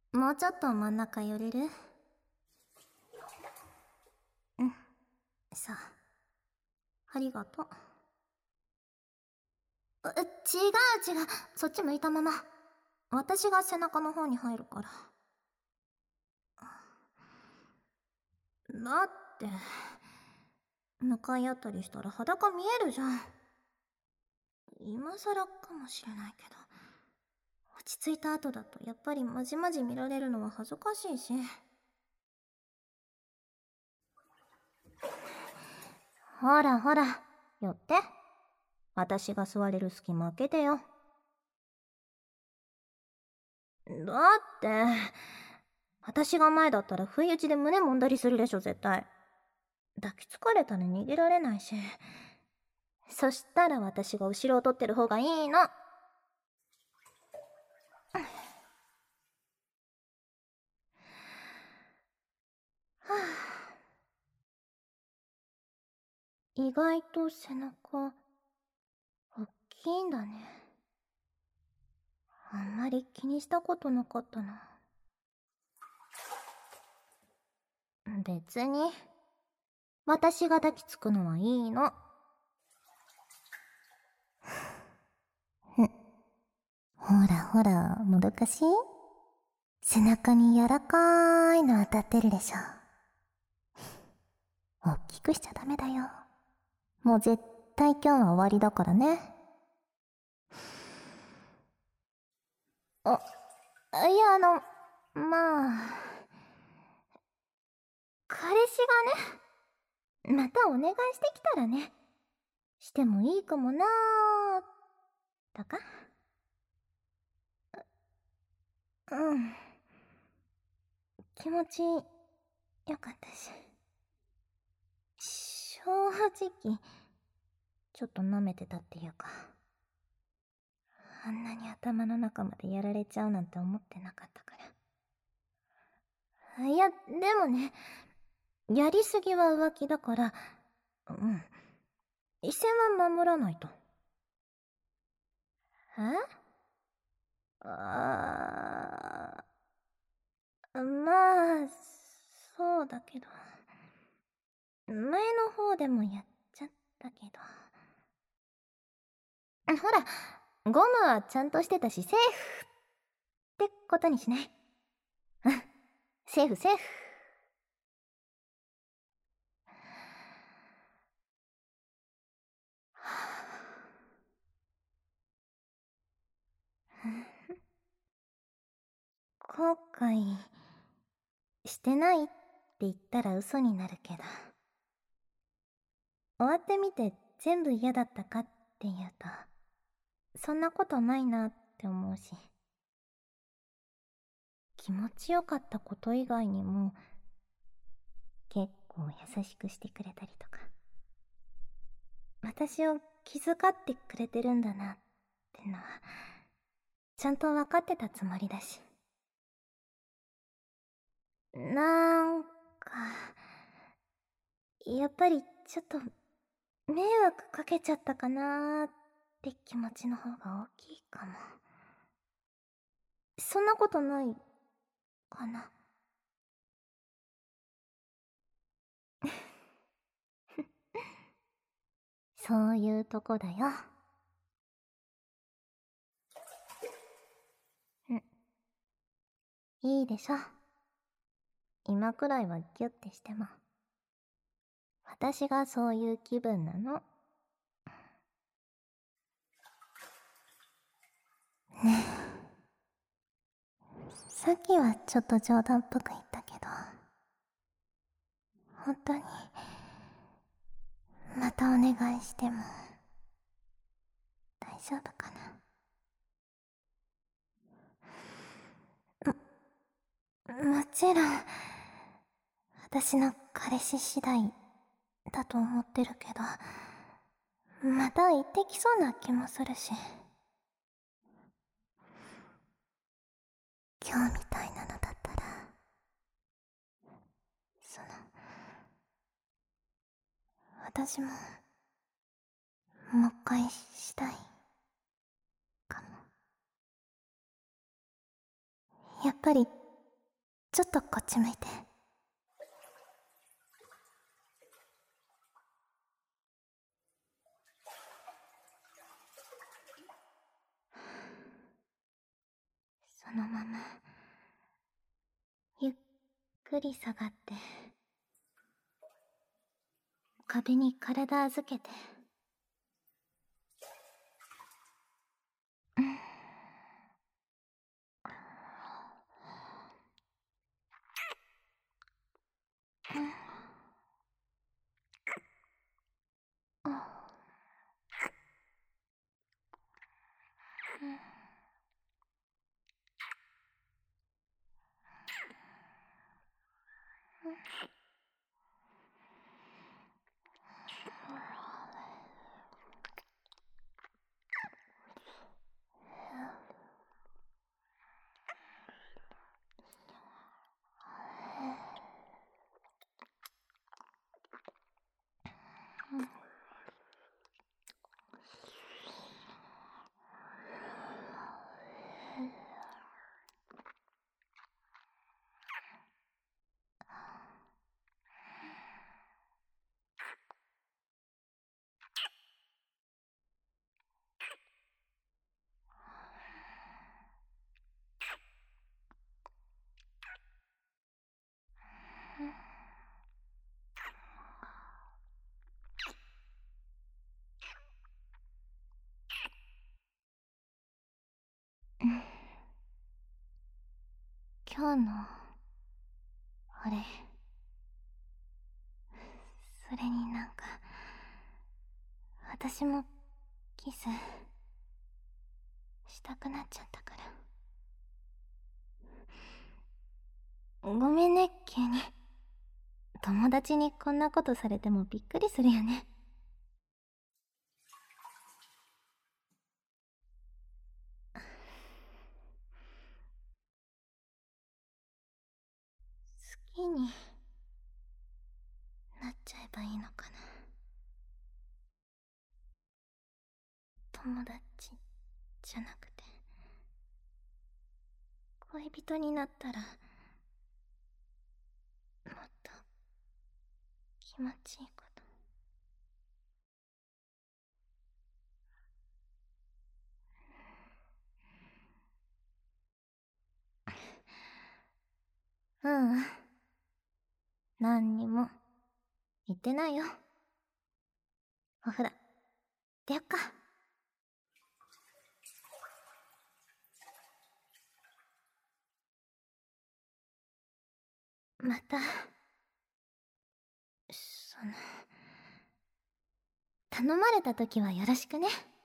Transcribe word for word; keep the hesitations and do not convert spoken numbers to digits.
もうちょっと真ん中寄れる？うん。さあ。ありがとう。う、違う違う。そっち向いたまま。私が背中の方に入るから。だって、向かい合ったりしたら裸見えるじゃん。今更かもしれないけど。落ち着いた後だとやっぱりまじまじ見られるのは恥ずかしいし。ほらほら、寄って。私が座れる隙間開けてよ。だって、私が前だったら不意打ちで胸揉んだりするでしょ、絶対。抱きつかれたら逃げられないし。そしたら私が後ろを取ってる方がいいの。はあ、意外と背中、大きいんだね。あんまり気にしたことなかったな。別に。私が抱きつくのはいいの。ほらほら、もどかしい？背中に柔らかいの当たってるでしょ。大きくしちゃダメだよ。もう絶対今日は終わりだからね。あ、いや、あの、まあ、彼氏がね、またお願いしてきたらね、してもいいかもなー、とか。うん。気持ちよかったし。正直、ちょっと舐めてたっていうか。あんなに頭の中までやられちゃうなんて思ってなかったから。いや、でもね、やりすぎは浮気だから、うん。一線は守らないと。え？ああ、まあ、そうだけど。前の方でもやっちゃったけど。ほら、ゴムはちゃんとしてたし、セーフってことにしない？うん、セーフセーフ。後悔してないって言ったら嘘になるけど、終わってみて全部嫌だったかって言うと、そんなことないなって思うし、気持ちよかったこと以外にも結構優しくしてくれたりとか、私を気遣ってくれてるんだなってのはちゃんと分かってたつもりだし、なんかやっぱりちょっと迷惑かけちゃったかなーって気持ちの方が大きいかも。そんなことないかな。そういうとこだよ。うん。いいでしょ。今くらいはギュッてしても。私がそういう気分なの。ねえ。さっきはちょっと冗談っぽく言ったけど、本当に、またお願いしても、大丈夫かな？も、もちろん、私の彼氏次第だと思ってるけど、また言ってきそうな気もするし。今日みたいなのだったら、その、私も、もう一回したい、かも。やっぱりちょっとこっち向いて。そのままゆっくり下がって壁に体預けて。今日のあれ、それになんか私もキスしたくなっちゃったから。ごめんね、急に。友達にこんなことされてもびっくりするよね。好きになっちゃえばいいのかな。友達じゃなくて恋人になったらもっと気持ちいいこと。ううん、何にも言ってないよ。お風呂出よっか。またその頼まれた時はよろしくね。